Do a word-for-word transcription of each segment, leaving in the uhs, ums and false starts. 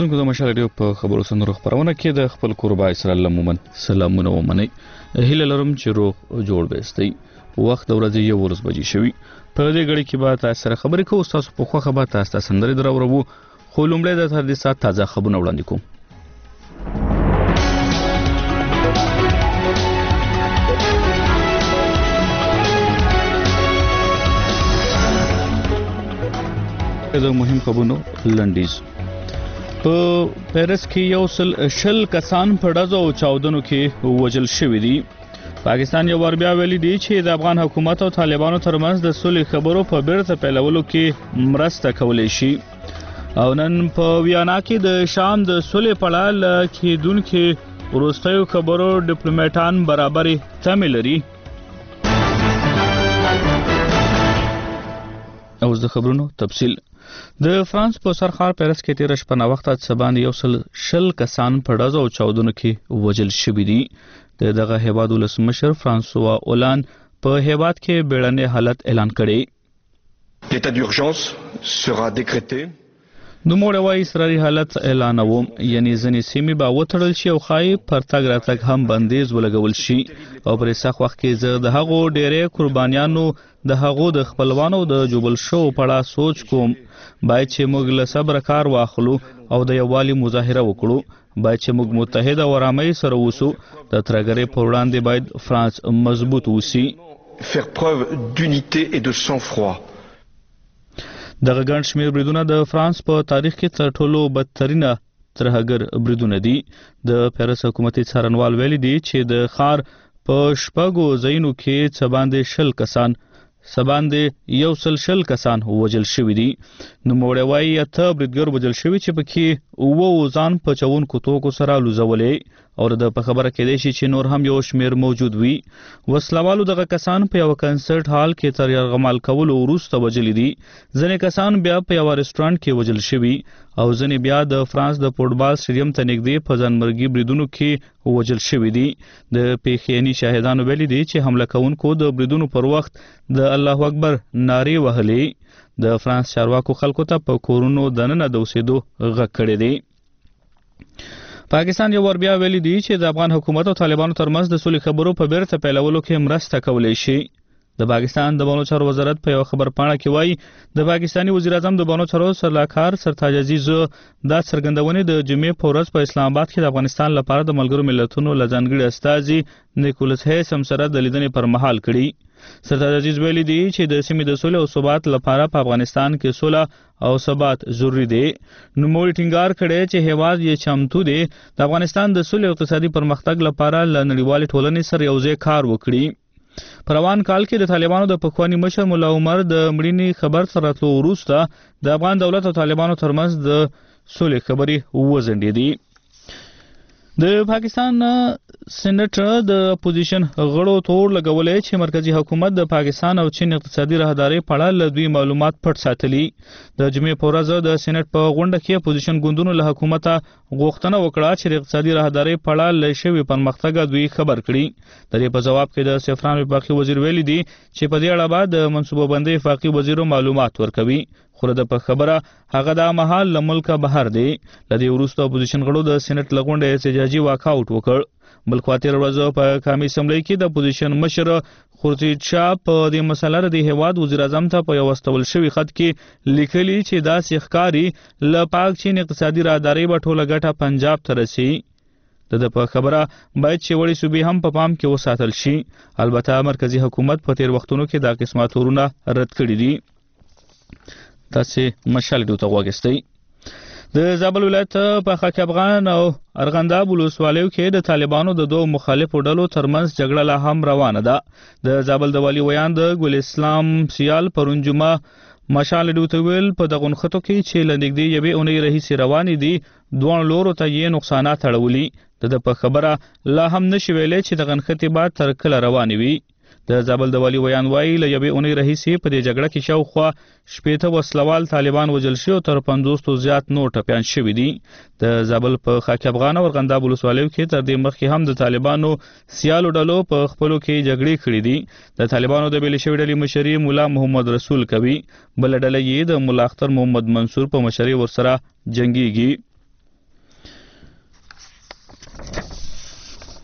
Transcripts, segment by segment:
اوریدونکو د مشال ریډیو په خبرو سندرو خبرونه کې د خپل کوربا اسرائیل لمومن سلامونه ومني. هیله لرم چې روغ جوړ بهستئ. وخت د ورځې یو ورځ بجې شوي. په دې غړي کې به تاسو سره خبرې کوو. تاسو په خوښه به تاسو ته سندرې دراوړو. خو لومړی د تر دې سات تازه خبرونه وړاندې کوم. د مهم خبرونو لنډیز. په پیرس کې یو سل شل کسان په ډزو او چاودنو کې وژل شوي دي. پاکستان یو ور بیا ویلي دی چې د افغان حکومت او طالبانو ترمنځ د صلح خبرو په بیرته پیلولو کې مرسته کولی شي. او نن په ویانا کې د شام د صلح پړال کېدونکو وروستیو خبرو ډیپلوماټان برابرې تمې لري. اوس د خبرونو تفصیل. د فرانس په سرخار پیرس کې تیر شپه نا وخت څه باندې یو سل شل کسان په ډزو او چاودنو کې وژل شوي دي. د دغه هیواد ولسمشر فرانسوا اولان په هیواد کې بیړنی حالت اعلان کړی. l'état d'urgence sera décrété. نو موږ وايي سراري حالت اعلانوم، یعنی ځنې سیمې به وتړل شي او خای پر تګ راتګ هم بندیز ولګول شي. او پر سخت وخت کې زه د هغو ډېرې قربانیانو د هغو د خپلوانو د جوبل شو پړه سوچ کوم. باید چې موږ له صبر کار واخلو او د یووالي مظاهره وکړو. باید چې موږ متحد او آرامۍ سره اوسو. د ترګرې پر وړاندې باید فرانس مضبوط اوسي. faire preuve d'unité et de sang-froid. دغه ګڼ شمېر بریدونه د فرانس په تاریخ کې تر ټولو بدترینه ترهګر بریدونه دي. د پیرس حکومتي څارنوال ویلي دی چې د ښار په شپږو ځایونو کې څه باندې شل کسان څه باندې یو سل شل کسان وژل شوي دي. نوموړی وایي اته بریدګر وژل شوي چې پکې اووه ځان په چونکو توکو سره لوځولې. او د په خبره کېدای شي چې نور هم یو شمېر موجود وي. وسلوالو دغه کسان په یو کنسرت هال کې تر یرغمال کولو وروسته وژلي دي. ځینې کسان بیا په یو رستورانت کې وژل شوي او ځینې بیا د فرانس د فوټبال سټیډیم ته نږدې په ځانمرګي بریدونو کې وژل شوي دي. د پیښینی شاهدانو ویلي دي چې حمله کوونکو د بریدونو پر وخت د الله اکبر نارې وهلې. د فرانس چارواکو خلکو ته په کورونو دننه د اوسېدو غږ کړی دی. پاکستان یو ور بیا ویلي دی چې د افغان حکومت او طالبانو ترمنځ د صلح خبرو په بیرته پیلولو کې مرسته کولی شي. د پاکستان د بانو چارو وزارت په یو خبر پاڼه کې وایي د پاکستاني وزیر اعظم د بانو چارو سرلاکار سرتاج عزیز دا څرګندونې د جمعې په ورځ په اسلام آباد کې د افغانستان لپاره د ملګرو ملتونو له ځانګړي استازي نیکولس هیسم سره د لیدنې پر مهال کړي. سرتاج عزیز ویلي دی چې د سیمې د صلح او ثبات لپاره په افغانستان کې صلح او ثبات ضروری دی. نوموړي ټینګار کړی چې هیواد یې چمتو دی د افغانستان د صلح او اقتصادي پرمختګ لپاره له نړیوالې ټولنې سره یوځای کار وکړي. په روان کال کې د طالبانو د پخواني مشر مولا عمر د مړینې خبر سره راتلو وروسته د افغان دولت او طالبانو ترمنځ د صلح خبرې وځنډېدې. د پاکستان سېنټ د اپوزیشن غړو تور لګولې چې مرکزی حکومت د پاکستان او چین اقتصادي راهداري په اړه له دوی معلومات پټ ساتلي. د جمعې په ورځ د سېنټ په غونډه کې اپوزیشن ګوندونو له حکومته غوښتنه وکړه چې د اقتصادي راهداري په اړه له شوي پرمختګ دوی خبر کړي. د دې په جواب کې د سفران وفاقي وزیر ویلي دی چې په دې اړه به د منصوبه بندۍ وفاقي وزیرو معلومات ورکوي. خو د په خبره هغه د مهال له ملکه بهر دی. له دې وروسته اپوزیشن غړو د سېنټ له غونډې احتجاجي واکاوټ وکړ. بل خوا تېره ورځ په قومي اسمبلۍ کې د اپوزیشن مشر خورشید شاه په دې مسله د هیواد وزیر اعظم ته په یو واستول شوي خط کې لیکلي چې داسې ښکاري له پاک چین اقتصادي راهدارۍ به ټوله ګټه پنجاب ته رسي. د په خبره باید چې وړې صوبې هم په پام کې وساتل شي. البته مرکزی حکومت په تیر وختونو کې دا قسمه تورونه رد کړي دي. تاسې مشال ډیو ته غوږ. د زابل ولایت په خاک افغان او ارغنداب ولسوالیو کې د طالبانو د دوه مخالفو ډلو ترمنځ جګړه لا هم روانه ده. د زابل د والي ویان د ګل اسلام سیال پرون جمعه مشال ډیو ته ویل په دغه نښتو کې چې له نږدې یوې اونۍ راهیسې روانې دي دواړو لورو ته یې نقصانات اړولي. د په خبره لا هم نشي ویلی چې دغه نښتې به تر کله روانې وي. د زابل د والي ویان وایي له یوې اونۍ راهیسې په دې جګړه کې شاوخوا شپېته وسلوال طالبان وژل شوي او تر پنځوسو زیات نور ټپیان شوي دي. د زابل په خاک افغان او ارغنداب ولسوالیو کې تر دې مخکې هم د طالبانو سیالو ډلو په خپلو کې جګړې کړې دي. د طالبانو د بېلې شوې ډلې مشري مولا محمد رسول کوي. بله ډله یې د ملا اختر محمد منصور په مشرۍ ورسره جنګیږي.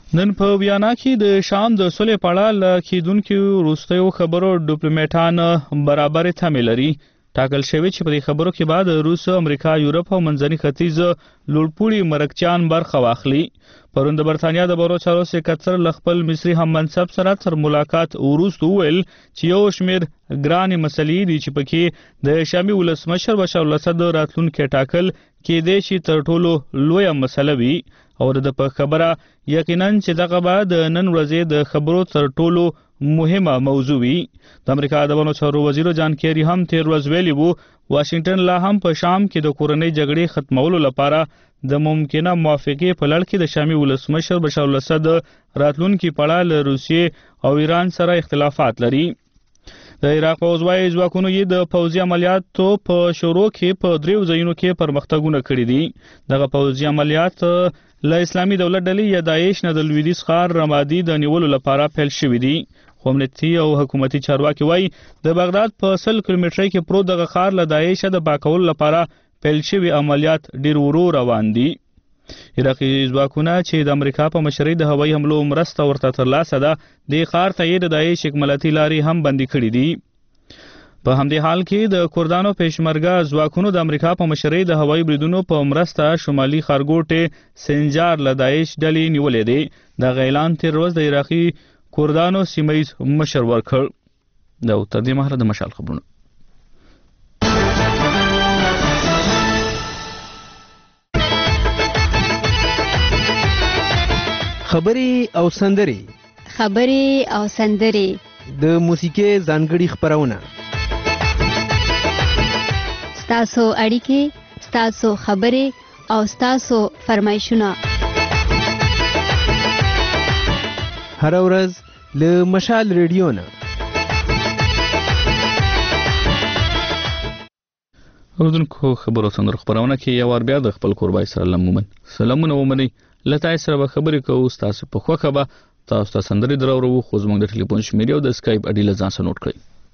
نن په ویانا کې د شام د سولې په اړه له کېدونکو وروستیو خبرو ډیپلوماټان برابر تمه لري. ټاکل شوی چې په دې خبرو کې بعد روس، امریکا، یورپ او منځني ختیځ لوړپوړي مرکچیان برخه واخلي. پرون د برتانیا د بهرو چارو سکرتر له خپل مصري هم منصب سره تر ملاقات وروسته وویل چې یو شمېر ګرانې مسلې دي چې پکې د شامي ولسمشر بشار الاسد راتلونکي ټاکل کېدای شي تر ټولو لویه مسله وي او د په خبره یقینا چې دغه بعد نن ورځې د خبرو تر ټولو مهمه موضوع وي. د امریکا د بهرنیو چارو وزیر جان کیری هم تیر ورځ ویلي وو واشنگټن لا هم په شام کې د کورنۍ جګړې ختمولو لپاره د ممکنه موافقې په لړ کې د شامي ولسمشر بشار الاسد راتلونکي په اړه له روسیې او ایران سره اختلافات لري. د عراق پوځوي ځواکونو یې د پوځي عملیاتو په شروع کې په دریو ځایونو کې پرمختګونه کړي دي. دغه پوځي عملیات له اسلامي دولت ډلې یا داعش نه د لویدیځ ښار رمادي د نیولو لپاره پیل شوي دي. خو امنیتي او حکومتي چارواکي وایي د بغداد په سل کیلومترۍ کې پروت دغه ښار له داعش د پاکولو لپاره پیل شوي عملیات ډیر ورو روان دي. عراقي ځواکونه چې د امریکا په مشرۍ د هوایي حملو مرسته ورته ترلاسه ده د ښار ته یې د داعش اکمالاتي لارې هم بندي کړي دي. په همدې حال کې د کردانو پېشمرګه ځواکونو د امریکا په مشرۍ د هوایي بریدونو په مرسته شمالي ښارګوټې سنجار له داعش ډلې نیولې دی. دغه اعلان تېر ورځ د عراقي کردانو سیمه ییز مشر ورکړ. دا تر دې مهاله د مشال خبرونه. خبري او سندري خبري او سندري د موسیقي ځانګړي خبرونه ستاسو اړیکې، ستاسو خبري او ستاسو فرمایشونه هر ورځ له مشال ریډیو نه. اوردونکو خبرو سندرو خبرونه کې یو ور بیا د خپل کوربای سره لمومن سلامونه ومني لته سره به خبرې کوو. تاسو په خوخه به تاسو ته سندري درورو خو زموږ د ټلیفون شمیرې او د اسکایپ اډي له ځان سره نوٹ کړئ.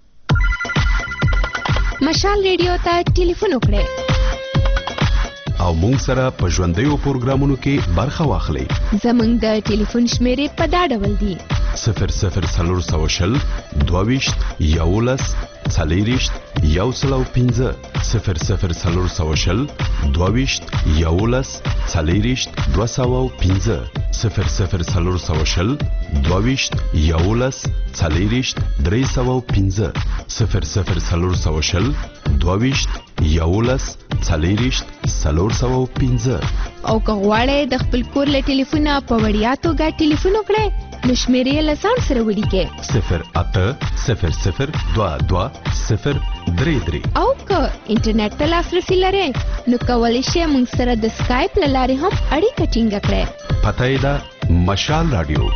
مشال ریډیو ته ټلیفون وکړئ او مونږ سره په ژوندیو پروګرامونو کې برخه واخلئ. زموږ د ټلیفون شمیرې په دا ډول دي: صفر صفر څلور سوه شل دوه ویشت یولس څلېرویشت یو سل او پنځه صفر صفر څلور سوه شل دوه ویشت یولس څلېرویشت دوه سوه او پنځه صفر صفر څلور سوه شل دوه ویشت یولس څلېرویشت درې سوه او پنځه صفر صفر څلور سوه شل دوه ویشت یولس څلېرویشت څلور سوه او پنځه. او که غواړئ د خپل کور له ټلیفونه په وړیا توګه ټلیفون وکړئ نو شمیرې له ځان سره ولیکئ: صفر اته صفر صفر دوه دوه صفر درې درې. او که انټرنیټ ته لاسرسي لرئ نو کولی شئ موږ سره د سکایپ له لارې هم اړیکه ټینګه کړئ. پته یې ده مشال راډیو.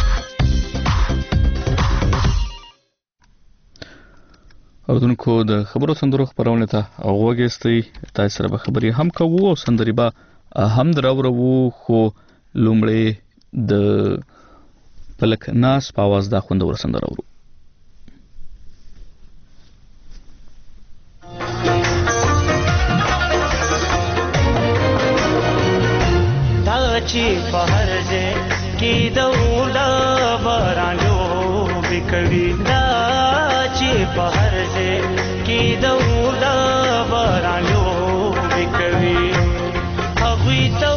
اوردونکو د خبرو سندرو خبرونه ته غوږیستئ. تاسو سره به خبرې هم کوو او سندري به هم دراورو. خو لومړی د پلک ناس په आवाज دا خوندور سندره ورو. دا چې په هر ځای کې د اوله بارانو بکوي دا چې په هر ځای کې د اوله بارانو بکوي هغوی ته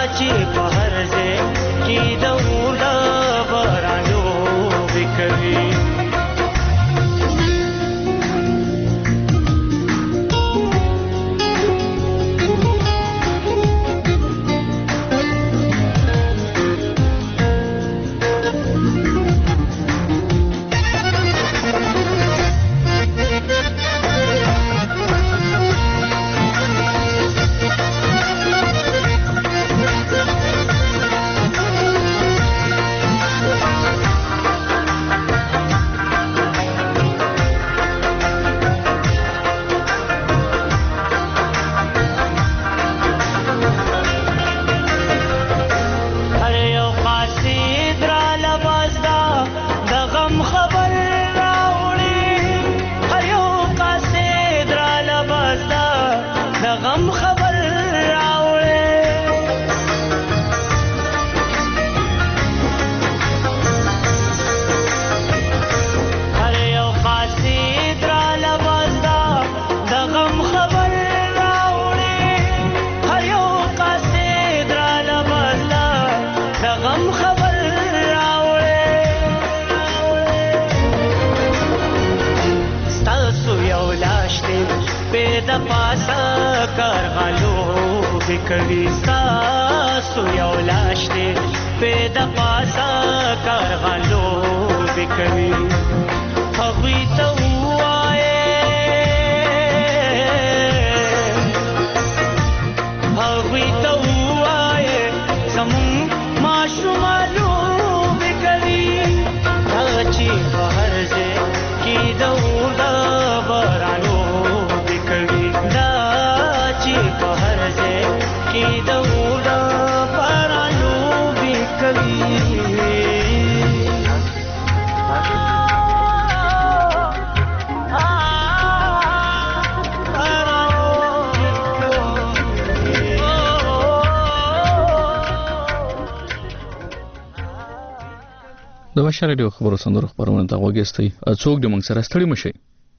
Kavī بکوي ستاسو یو لاش دی پیدا پاسا کارغانو بکوي هغوی ته ووایې هغوی ته ووایې زمونږ ماشومان لوبې کوي هغه چې په هر ځای کې د اوړه باران لوبې کوي دا چې په هر ځای کې د اوړه باران لوبې کوي د بشر ډیو خبرو سندرو خبرونه ته وګورئ څوک د موږ سره ستړي مشي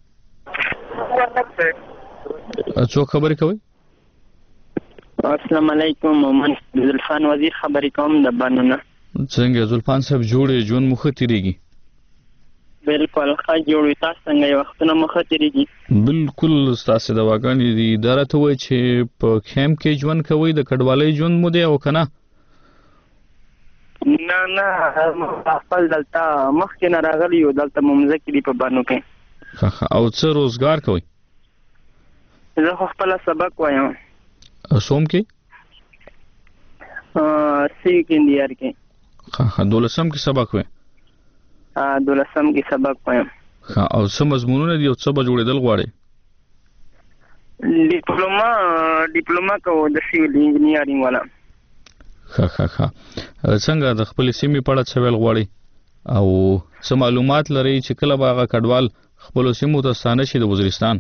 څوک خبرې کوي السلام علیکم من زلفان وزیر خبرې کوم د بانونه څنګه زلفان صاحب جوړې ژوند مخه تیریږي بالکل ښه جوړ تاسو څنګه یو وختونه مخه تیریږي بالکل تاسو د واګانی دي اداره ته وای چې په خیم کې ژوند کوي د کډوالۍ ژوند مو دی او کنه نه نه خپل دلته مخکې نه راغلی یو دلته ممزکې دی په بانو کې او څه روزګار کوي زه خپل سبق وایم سوم کې سی کیندیار کې ها دولسم کې سبق وای ا دولسم کې سبق وایم ها او څه مضمونونه دي او څه به جوړېدل غواړي ډیپلوما ډیپلوما کوم د سیویل انجینیرینګ والا ها ها ها څنګه د خپل سیمې په اړه څه ویل غواړي او څه معلومات لري چې کله باغه کډوال خپل سیمو ته ستانه شي د وزیرستان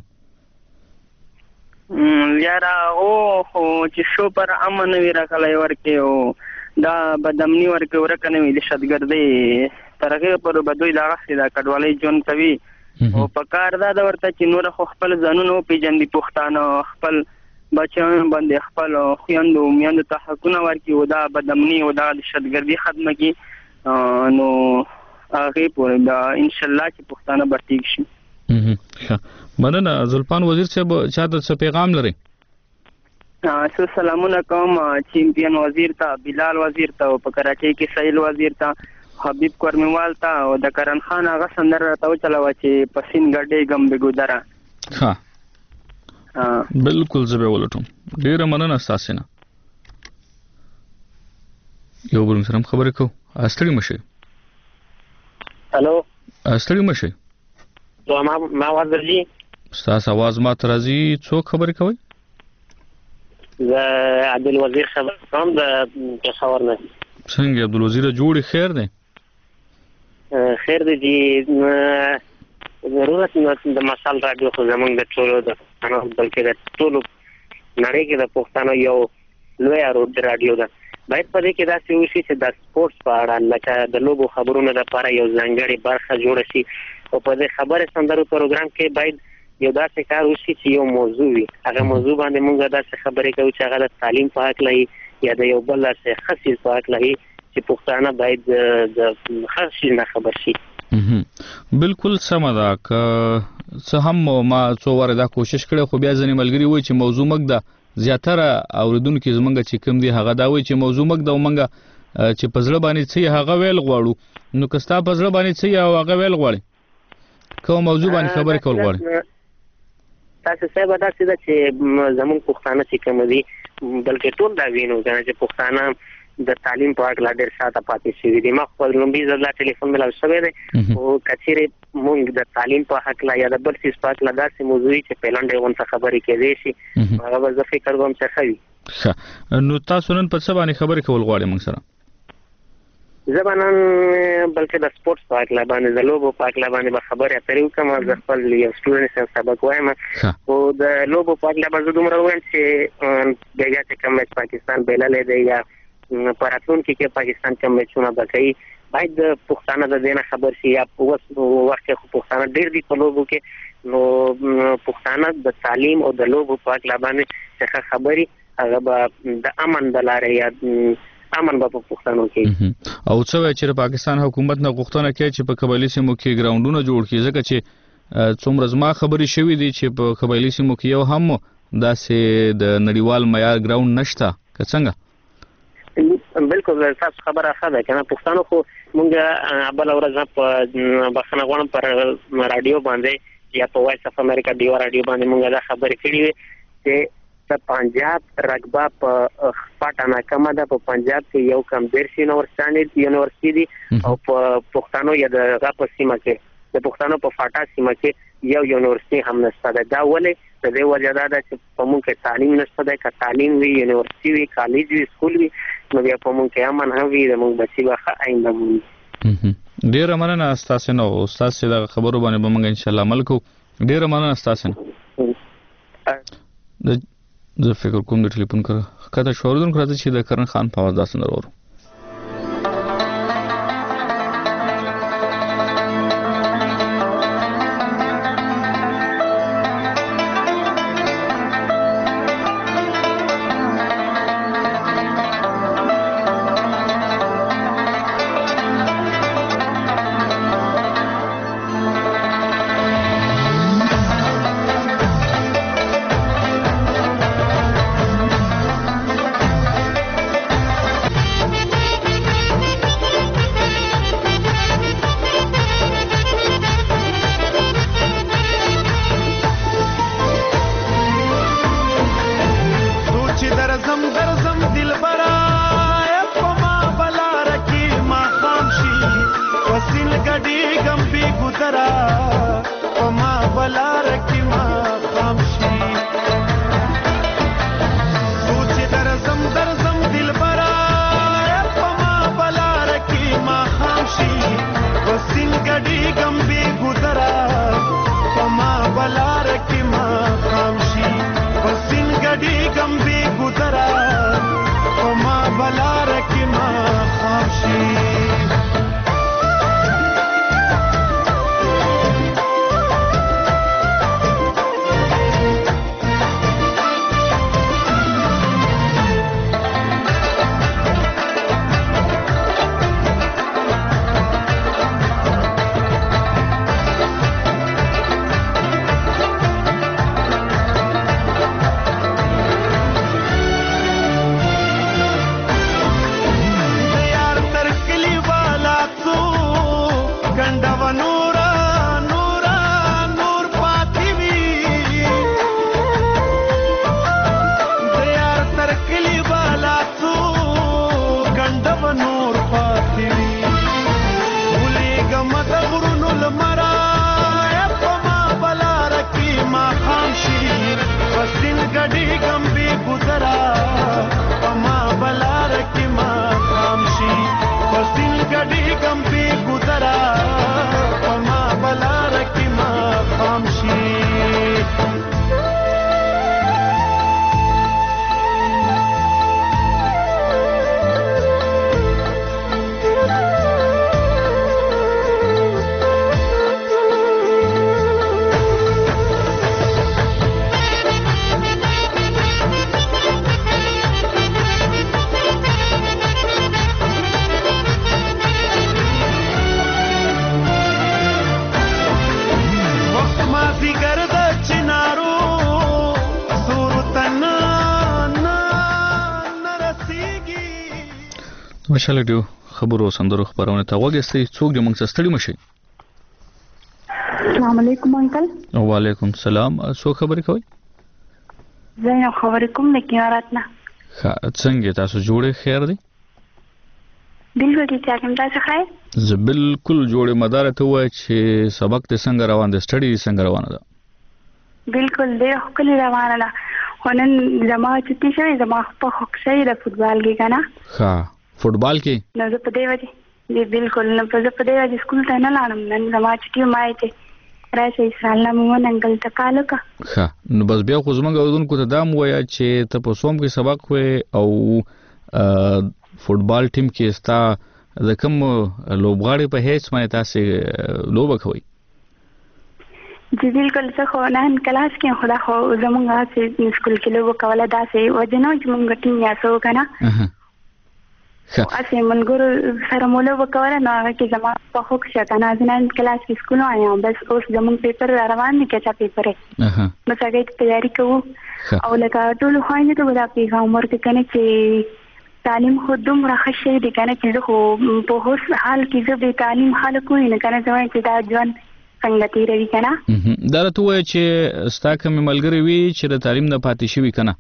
یارا او خو چې شو پر امن وی راکلای ورکه او دا بدامنی ورکه ورکه نه وی د شتګردې ترغه پر بدوی دا غسي دا کډوالۍ جون کوي او په کار دا د ورته چې نور خو خپل ځانونو پیجن دي پښتانه خپل بچیان باندې خپل خويندو میاندو ته حقونه ورکي او دا بدامنی او دا شتګردي ختمه کی نو هغه پورې دا ان شاء الله چې پښتانه برتیږي شي ها مننه زلفان وزیر صاحب چاته څه پیغام لري تاسو سلامونه کوم چیمپیون وزیر ته بلال وزیر ته په کراچۍ کې سهیل وزیر ته حبیب کورمیوال ته او د کرن خان هغه سندر راته چلاو چې پسین ګډې غم بګودره ها بالکل زبې ولټم ډیره مننه تاسو نه یو بل سره خبرې کو استړي مشه هالو استړي مشه نو ما ما ورځي تاسو आवाज ما ترازی څوک خبرې کوي زه عبد الوزیر خبر کوم د پېښور نه څنګه عبد الوزیر جوړ خیر دی خیر دی ضرورت نه د مسال رادیو خو زمونږ د ټولو د انا بلکې د ټولو نړۍ کې د پښتنو یو لوی رادیو ده باید په دې کې دا څه وشي چې د سپورتس په اړه لکه د لوبو خبرونو لپاره یو ځانګړی برخه جوړ شي او په دې خبره سندرو پروګرام کې باید یو داسې کار وشي چې یو موضوع وي هغه موضوع باندې موږ داسې خبرې کوو چې هغه د تعلیم په حق لري یا د یو بل څه خاصی په حق لري چې پښتانه باید د خاصی نه خبر شي بالکل سم ده که څه هم ما څو واره دا کوشش کړې خو بیا ځنې ملګری وای چې موضوع مګ ده زیاتره اوریدونکو زمونږ چې کوم دی هغه دا وای چې موضوع مګ ده ومنګه چې پزړه باندې څه هغه ویل غواړو نو کستا پزړه باندې څه هغه ویل غواړي کوم موضوع باندې خبرې کول غواړي تاسو څه به دا چې زمون پښتانه چې کوم دي بلکې ټول دا وینو چې پښتانه د تعلیم په اړه ډېر ساته پاتې شوی دي ما خپل لومبي ځله ټلیفون ملاو شوی دی او کچېره مونږ د تعلیم په حق لا یا د بل څه په حق لا داسې موضوعي چې پهلنډه ونڅ خبرې کېدې شي هغه به زه فکر کوم چې خوي نو تاسو نن په څه باندې خبرې کول غواړئ موږ سره زبانن بلکې د سپورتس په حق لا باندې د لوبو په حق لا باندې خبرې اترې وکم د خپل یو سټوډنټ سره سبق وایم او د لوبو په حق لا باندې دومره وایم چې دغه چې کوم پاکستان بیللې دی یا پراتون کې کې پاکستان کوم میچونه بکای باید پښتانه د دینه خبر شي یا اوس وخت کې پښتانه ډېر دي په لوبو کې نو پښتانه د تعلیم او د لوبو په اړه باندې څه خبري هغه د امن د لارې یا امن په پښتنو کې او څه چې پاکستان حکومت نه غوښتنه کوي چې په قبایلی سیمو کې ګراوندونه جوړ کړي ځکه چې څومره زما خبري شوې دي چې په قبایلی سیمو کې یو هم داسې د نړیوال معیار ګراوند نشته که څنګه؟ بالکل تاسو خبره ښه ده کنه. پښتنو خو مونږ بل ورځ په بخښنه غواړم پر رادیو باندې یا په وایس اف امریکا دیو رادیو باندې مونږ دا خبرې کړې وې چې د پنجاب رقبه په پټانه کمه ده. په پنجاب کې یو کم دیرش یونیورسيټي یونیورسيټي دي او په پښتنو یا د غاپه سیمه کې د پښتنو په فاټا سیمه کې یو یونیورسيټي هم نشته ده. دا ولې د دې وجه دا ده چې په مونږ کې تعلیم نشته ده. که تعلیم وي، یونیورسيټي وي، کالج وي، سکول وي، نو بیا په مونږ کې امن هم وي، د مونږ بچي به ښه آینده وي. ډیره مننه ستاسو نو استاد سي د خبرو باندې به موږ ان شاء الله عمل کوو. ډیره مننه ستاسو نه. زه فکر کوم د ټلیفون کړه کته شوردون کړه چې د کرن خان په आवाज داسې ضرور مشاله دیو خبرو سندرو خبرونه ته وګستې څوک دې موږ څه ستړي مشي. السلام علیکم انکل. وعلیکم السلام. څو خبرې کوي؟ زه خبرې کوم د کیاراتنه. ښه څنګه تاسو جوړې خیر دی؟ بالکل ټیک یم. تاسو ښه؟ زه بالکل جوړې مدار ته وای چې سبق ته څنګه روان دي، سټډي څنګه روانه ده؟ بالکل ډېر ښکلې روانه ده. خو نن زما چټي شوې، زما په خوښ شوې د فوټبال کې که نه. ښه فوټبال کې؟ نو زه په دې وجې دی بالکل نو زه په دې وجې سکول ته نه لاړم. نن زما چټي ما یې چې راشه اسرائیل مومن انکل ته کال وکړه. ښه نو بس بیا خو زموږ اورېدونکو ته دا هم ووایه چې ته په سوم کې سبق وې او فوټبال ټیم کې ستا د کوم لوبغاړي په حیث باندې تاسې لوبه کوئ؟ جی بالکل. زه خو نهن کلاس کې خو دا خو زموږ هسې سکول کې لوبه کوله داسې وجه نه چې موږ ټیم یاسو که نه. اسی ملګرو سره مولا وکوله نو هغه کې زما په خو کې کنه ځنان کلاس کې سکول وایم بس اوس زمون پیپر روان دي کچا پیپر اها بس هغه تیاری کوو او لکه ټول خوانې ته ودا پیغام عمر کې کنه چې تعلیم خو دومره ښه شی دی کنه چې خو په هوس حال کې زه به تعلیم حال کوی نه کنه ځوان چې دا ځوان څنګه تیروي کنه دا راته وایي چې ستا کوم ملګری وي چې د تعلیم نه پاتې شوي کنه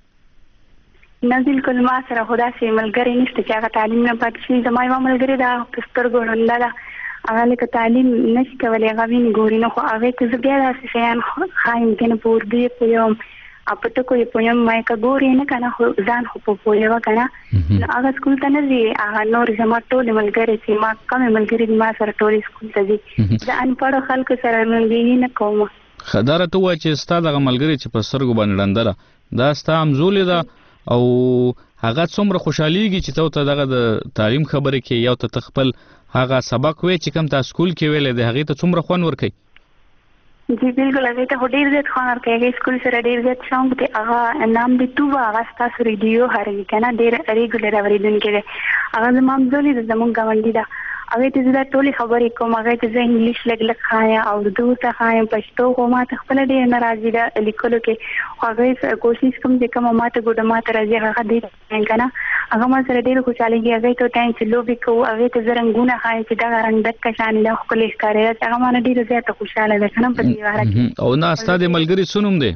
نه بالکل ما سره خدا سي ملګری نشته چې هغه تعلیم نه پاتې شي زما یو ملګری دا پستر ګورنده دا هغه لکه تعلیم نشي کولای هغه ویني ګوري نو خو هغه ته زه بیا داسې شیان خایم کنه په اردو یې پویم اپته کوی پویم مې کا ګوري نه کنه خو ځان خو په پوهه وکنه نو هغه سکول ته نه ځي هغه نور زما ټول ملګری چې ما کوم ملګری ما سره ټول سکول ته ځي دا ان پړ خلک سره ملګری نه کوم خداره ته وای چې ستا د ملګری چې په سرګو باندې ډندره دا ستا همزولې ده او هغه څومره خوشاليږي چې ته دغه د تعلیم خبره کې یو ته خپل هغه سبق وې چې کوم تاسو سکول کې ویلې د هغه ته څومره خوان ورکې جی بالکل هغه ته ډیر زیات خوان ورکې سکول سره ډیر زیات شوق دی هغه نام دی تو هغه تاسو ریډیو هرې کنه ډیر ریګولر اوریدونکو دی هغه زموږ ځولې د زموږ غونډې دا هغه ته زړه ټولې خبرې کوم هغه ته زه انګلیش لګ لګ خایا او اردو ته خایم پښتو خو ما ته خپل ډیر ناراضي ده لیکلو کې هغه کوشش کوم چې کوم ما ته ګډه ما ته راځي هغه دې کنه هغه ما سره ډیر خوشاليږي هغه ته ټایم چې لوبي کو هغه ته زرنګونه خای چې دا رنگ دک کشان له خپل ښکاري هغه ما ډیر زیاته خوشاله ده کنه په دې واره کې او نه ستاسو ملګری سنوم دی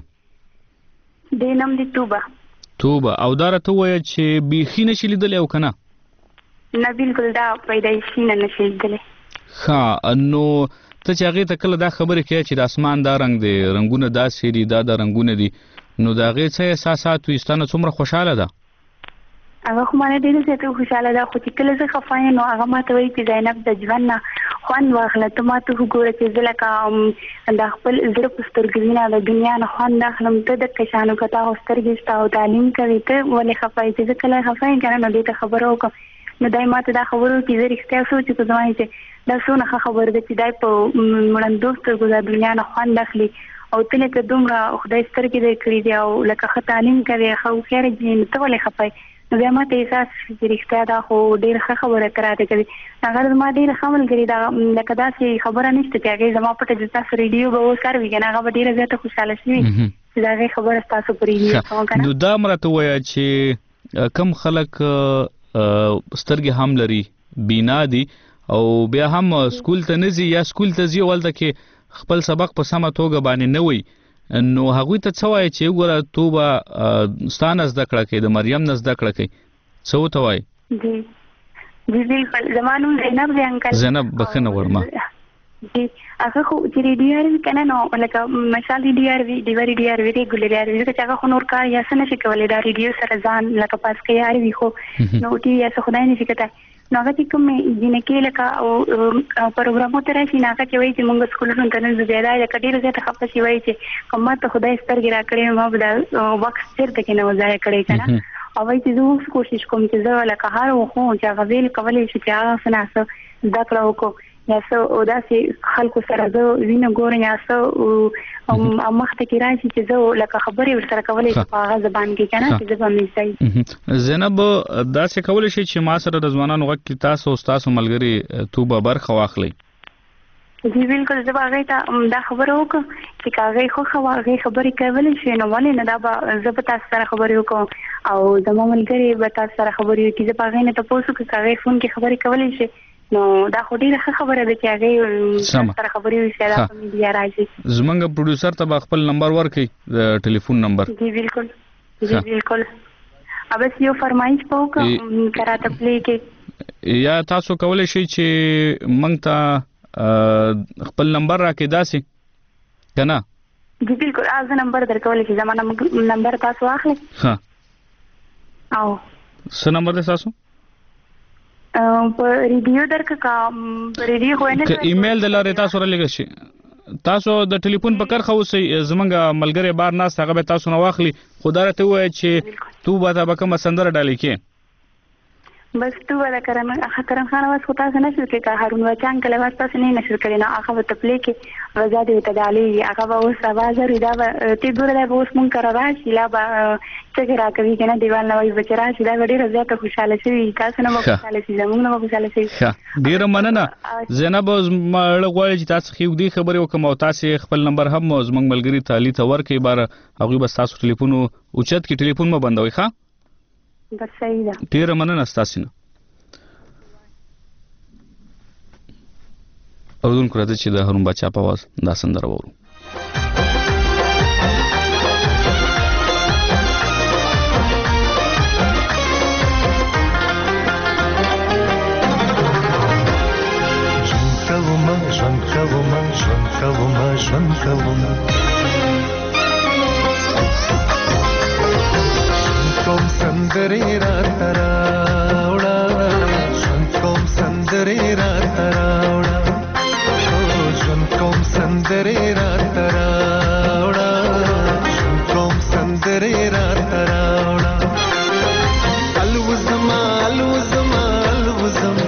د نام دی توبه توبه او دا راته وای چې بيخي نشي لیدل او کنه نه بالکل دا پیدایشي نه نشي لیدل ها نو ته چې هغه ته کله دا خبره کوي چې د اسمان دا رنگ دی رنگونه دا سری دا د رنگونه دي نو دا غي څه احساسات وستانه څومره خوشاله ده هغه خو مانه ډیره زیاته خوشاله ده خو چې کله زه خفای نو هغه ماته وایي چې زینب د ژوند نه خوان واخله ته ماته وګوره چې زه لکه د خپل زړه په سترګې نه د دنیا نه خوان اخلم ته د کشانو کته او سترګې ستاسو تعلیم کوي ته ولې خفای چې زه کله خفای کنه نو دې ته خبرو وکم نو دای ماته دا خبرو چې زه رښتیا سوچ چې زما چې دا څونه خبر ده چې دای په مړندو سترګو د دنیا نه خوان اخلي او تل کې دومره خدای سترګې دې کړې دی او لکه ښه تعلیم کوي خو خیر جین ته ولې خفای نو بیا ماته احساس چې رښتیا دا خو ډېر ښه خبره تراته کوي هغه ما ډېر ښه ملګري دا لکه داسې خبره نشته چې هغه زما پټه د تاسو ریډیو به وکړ وي کنه هغه ډېر زیاته خوشاله شي چې دا خبره تاسو پر ریډیو کوم نو دا مرته وای چې کم خلک سترګې هم لري بینا دي او بیا هم سکول ته نه ځي یا سکول ته ځي ولته کې خپل سبق په سمه توګه باندې نه وي نو هغه ته څه وایي چې وګوره توبه ستانه زده کړه کې د مریم نه زده کړه کې څه ته وایي جی جی بالکل زمانو زینب دی انکل زینب بخنه ورما جی هغه خو چې ریډیو اړوي کنه نو لکه مثال ریډیو اړوي دی ریډیو اړوي ریګولر اړوي چې هغه خو نور کار یا څه نشي کولای دا ریډیو سره ځان لکه پاس کې اړوي خو نو ټي یا څه خدای نشي کته نو هغه چې کوم جنکه لکه او پروګرامو تر شي نه چې وایي چې موږ سکولونو ته نه زیاده لکه ډیر زیاته خپه شي وایي چې کومه ته خدای سترګې راکړي ما به وخت ستر ته نه وځای کړی کنه او وایي چې زه کوشش کوم چې زه لکه هر وخت چې هغه ویل کولای شي چې هغه سناسه دا کړو کو یا څو داسې خلکو سره زه وینم ګورم یا څو مخته کې راشي چې زه لکه خبرې ورسره کولای شم په هغه زبان کې کنه چې زه به مې زینب داسې کولای شي چې ما سره د ځوانانو وخت کې تاسو او تاسو ملګری توبه برخه واخلي جی بالکل زه هغه ته دا خبره وکم چې هغه خو هغه خبرې کولای شي نو ولې نه دا به زه په تاسو سره خبرې وکم او زما ملګری به تاسو سره خبرې وکړي زه هغه نه تاسو کې هغه فون کې خبرې کولای شي نو دا خو ډیره ښه خبره ده چې هغه سره خبرې وشي دا په میډیا راځي زمونږ پروډوسر ته خپل نمبر ورکړي د ټلیفون نمبر جی بالکل جی بالکل اوبس یو فرمایش پوکا کراته پلی کې یا تاسو کولای شئ چې مونږ ته خپل نمبر راکې داسې کنه جی بالکل از نمبر درکول شي زموږ نمبر تاسو اخلي ها او څه نمبر ده تاسو په ریډیو درک کا ریډیو خو نه ک ایمیل دلاره تاسو را لګی شي تاسو د ټلیفون په کرخه اوسئ زمونږ ملګری بار ناس هغه به تاسو نو واخلي خدای ته وایي چې تو به تا به کوم سندره ډالې کې بس تو ولا کرم خطرن خان واس خو تاسو نشو کې کا هارون وچان کله واس تاسو نه نشو کړی نو هغه ته پلی کې وزاده وتدالي هغه به اوس आवाज لري دا تی ګور له اوس مونږ کرا راشي لا به څنګه را کوي کنه دیوال نوې بچرا شي دا ډیره زیاته خوشاله شي تاسو نه خوشاله شي موږ نه خوشاله شي ډیره مننه زینب مړ غواړي چې تاسو خو دې خبرې وکم او تاسو خپل نمبر هم زمنګ ملګری تعالی ته ورکې بار هغه بس تاسو ټلیفون اوچت کې ټلیفون مو بندوي ښا بس صحیح ده ډیره مننه تاسو نه اودون کړه چې د هارون بچا په واز دا سندره وورو ژوند کوم ژوند کوم ژوند کوم کوم سندري را تراوړه ژوند کوم سندري را تراوړه ژوند کوم سندري را تراوړه ژوند کوم سندري را تراوړه الوزما الوزما الوزم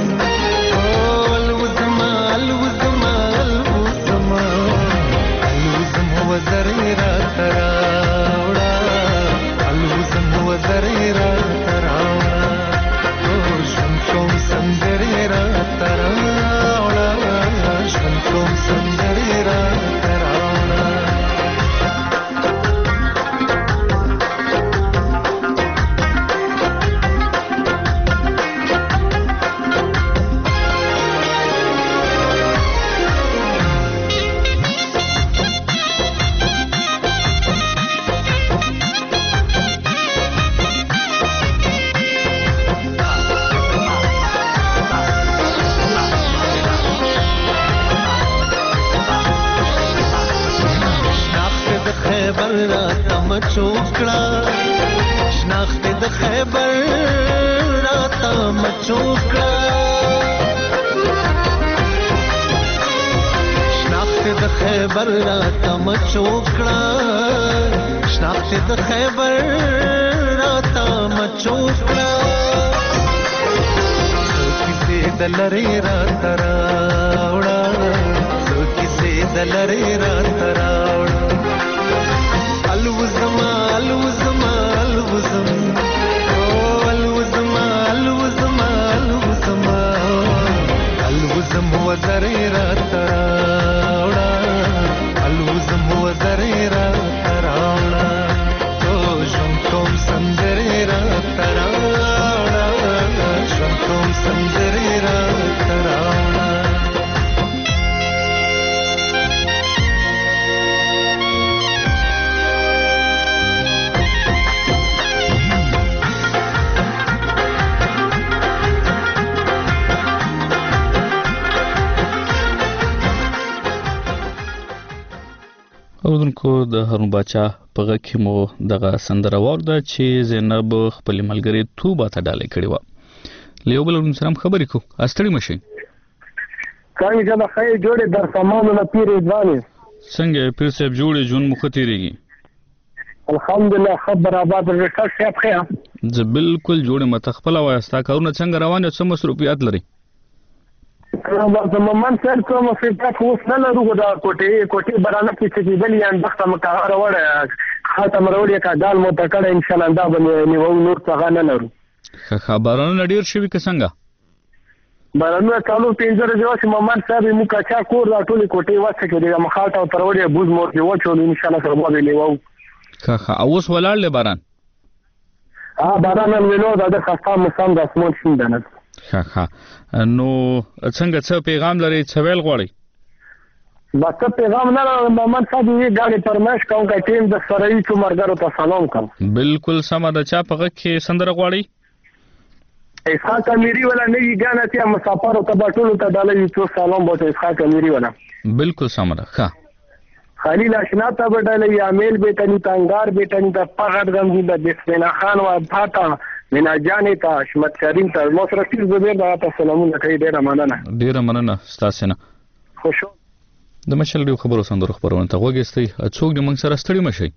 وزري را تراوړه الوزم وزري را تراوړه ژوند کوم سندري را تراوړه ژوند کوم سندري را تراوړه چوکړه شناخت د خیبر راته مچوکړه شناخت د خیبر راته مچوکړه شناخت د خیبر راته مچوکړه کیسې د لری راته راوړه کیسې د لری راته راوړه الوزما الوزما الوزم الوزما الوزما الوزما الوزم وزري را تراوړه الوزم وزري را تراوړه ژوند کوم سندري را تراوړه ژوند کوم سندري را تراوړه اودونکو د هارون بچا په غږ کې مو دغه سندره واورده چې زینب خپل ملګری توبه ته ډالۍ کړې وه له یو بل سره خبرې کوو استړي مشئ څنګه چې د خیر جوړې در سامانو نه پیرې ځوانې څنګه پیر صاحب جوړې ژوند مو ښه تېرېږي الحمدلله ښه برابر رښتا صاحب ښه زه بالکل جوړې مته خپله وایه ستا کارونه څنګه روان دي څه مصروفیات لري زموږ سره کوم مصروفیات اوس نه لرو خو دا کوټې کوټې برانه کې چې دېدلي یان بخته مکه راوړی خاته مو راوړی که دال مو ته کړی انشاءالله دا به نیوو نور څه هغه نه لرو ښه ښه بارانونه ډېر شوي که څنګه بارانونه څلور پنځه ورځې وشي محمد صاحب موږ کچا کور دا ټولې کوټې وڅه کړې د مخاټ او تر وړې بوز مور کې وچولو انشاءالله سبا به نیوو ښه ښه او اوس ولاړ دی باران ها باران نن وینو دا د خستا موسم د اسمان شین دی نن ښه ښه نو څنګه څه پیغام لري څه ویل غواړئ بس پیغام نه لرم محمد صاحب یې ګاډي فرمایش کوم که ټیم د سرایي څو ملګرو ته سلام کوم بالکل سمه ده چا په غږ کې سندره غواړئ اسحاق امیری والا نوی گانا تیا مسافرو ته باټولو ته ډالۍ څو سلام بوته اسحاق امیری والا بالکل سمه ده ښه خلیل اشنا ته ډالۍ امیل بیتنی تنگار بیتنی ته پغړ غمزي د بسمینا خان و پاتا مینا جانې ته حشمت کریم ته مصرفي زبیر دا ته سلامونه کوي ډیره مننه ډیره مننه ستاسو نه خوشو د مشل ډیو خبرو سندرو خبرونه ته وګستئ څوک د موږ سره ستړي مشي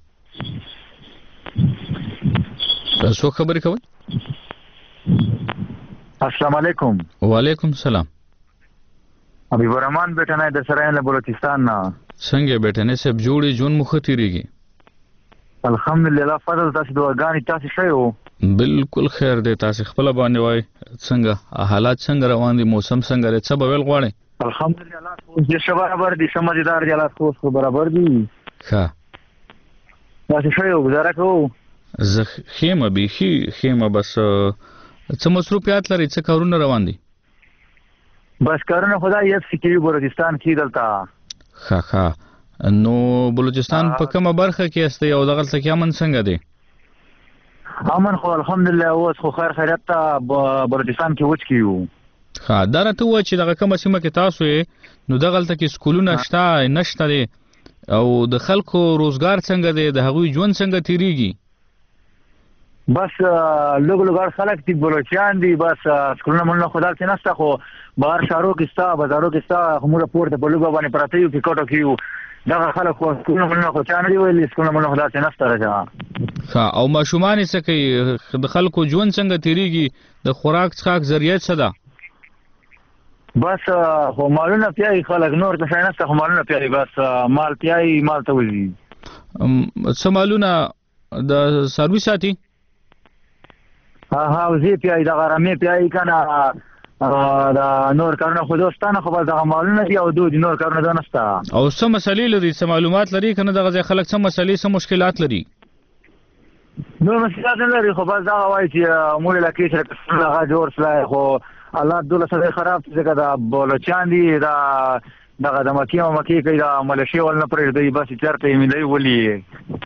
تاسو خبرې کوئ السلام علیکم. وعلیکم السلام. حبیب الرحمن بیٹنه د سرایان له بلوچستان نه. څنګه بیٹنه صاحب جوړي جون مخ تیریږي؟ الحمدلله فضل تاسو دعاګانې تاسو شایو. بالکل خیر دی. تاسو خپل باندې وای څنګه حالات څنګه روان دي؟ موسم څنګه دی؟ څه به ویل غواړي؟ الحمدلله الله خو دې برابر دي، سمجدار دي، الله خو برابر دي. ښه تاسو شایو گزاره کوو. زه خیمه بیخي خیمه بس څه مصروفیات لري؟ څه کارونه روان دي؟ بس کارونه خدای یې سکیو بلوچستان کې دلته. ښه ښه. نو بلوچستان په کومه برخه کې استه او دغه څه کې امن څنګه دی؟ امن خو الحمدلله اوس خو خیر خیرت ته بلوچستان کې وچ کیو. ها دا راته و چې دغه کومه سیمه کې تاسو یې نو دغه تل کې سکولونه شته نشته دي او د خلکو روزګار څنګه دی؟ د هغوی ژوند څنګه تیریږي؟ بس لوګ لوګار خلک دي بلوچستان دي، بس سکولونه مونږ خدای ته نشته، خو بهر شهرو کې ستا بازارو کې ستا موږ پورته په لوګ باندې پراته یو کې کوټو کیو. دا خلک خو سکولونه مونږ خو چانه دی ویلي سکولونه مونږ خدای ته نشته راځه. ښه او ماشومان څه کوي؟ د خلکو ژوند څنګه تیریږي؟ د خوراک څښاک ذریعہ څه ده؟ بس خو مالونه پیایي خلک، نور څه شی نشته، خو مالونه پیایي، بس مال پیایي، مال ته وځي. څه مالونه د څاروي ساتي؟ ها ها وزي پیایي، د غرامې پیایي کنه، دا نور کارونه خو دوستانه خو بس دغه مالونه دي او دوی نور کارونه دا نشته. او څه مسلې لري؟ څه معلومات لري کنه دغه ځای خلک څه مسلې څه مشکلات لري؟ نور مشکلات نه لري، خو بس دغه وایي چې موږ له کې سره هغه جوړ سلای، خو الله دوله سره خراب ځکه دا بلوچستان دي، دا دغه د مکی او مکی کې دا ملشي ول نه پرېږدي، بس چرته یې ملي ولي.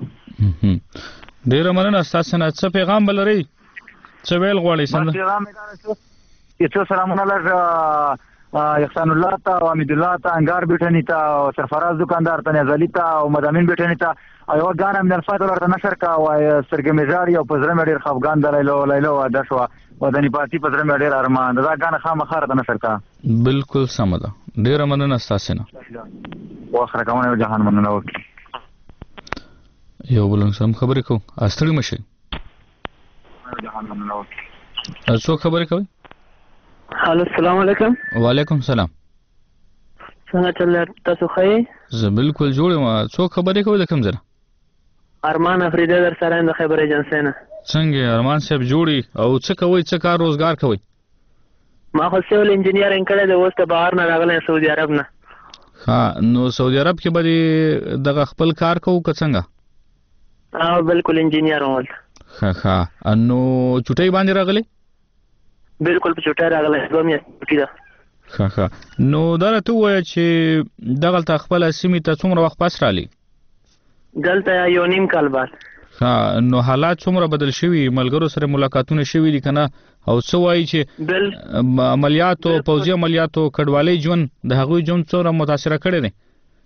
ډیره مننه تاسو نه. څه پیغام بلري؟ څه ویل غواړئ؟ څنګه پیغام یې څه سلامونه لږ احسان الله ته او امید الله ته، انګار بیٹنی ته او سرفراز دکاندار ته، نزلی ته او مدامین بیٹنی ته، او غانا من الفات ورته نشر کا او سرګمیزاری او پزره مې ډیر خفغان دلایلو لایلو د شو ودانی پارتی پزره مې ډیر ارمان دا غانا خامخاره ته نشر کا. بالکل سم ده. ډیر مننه تاسو نه. واخره کومه جهان مننه وکي. یو بل سم خبرې کو استړی مشه. جهان مننه وکي. څو خبرې کوي؟ هلو السلام علیکم. وعلیکم السلام. څنګه چل تاسو ښه؟ زه بالکل جوړ یم. څو خبرې کوي د کوم ځای؟ ارمان افریدی در سره د خبر ایجنسی نه. څنګه ارمان صاحب جوړي او څه کوي؟ څه کار روزګار کوي؟ ما خو سیول انجینیرینګ کړی دی، اوس ته بهر نه راغلی سعودي عرب نه. ها نو سعودي عرب کې به دغه خپل کار کوو که څنګه؟ او بالکل انجینیر وم ولته. ښه ښه. نو چوټۍ باندې راغلی؟ بالکل په چوټۍ راغلی، دوه میاشتې چوټۍ ده. ښه ښه. نو دا راته ووایه چې دغلته خپله سیمې ته څومره وخت پس راغلی؟ دلته یو نیم کال بعد. ها نو حالات څومره بدل شوي؟ ملګرو سره ملاقاتونه شوي دي که نه؟ او څه وایي چې عملیاتو پوځي عملیاتو کډوالۍ ژوند د هغوی ژوند څومره متاثره کړی دی؟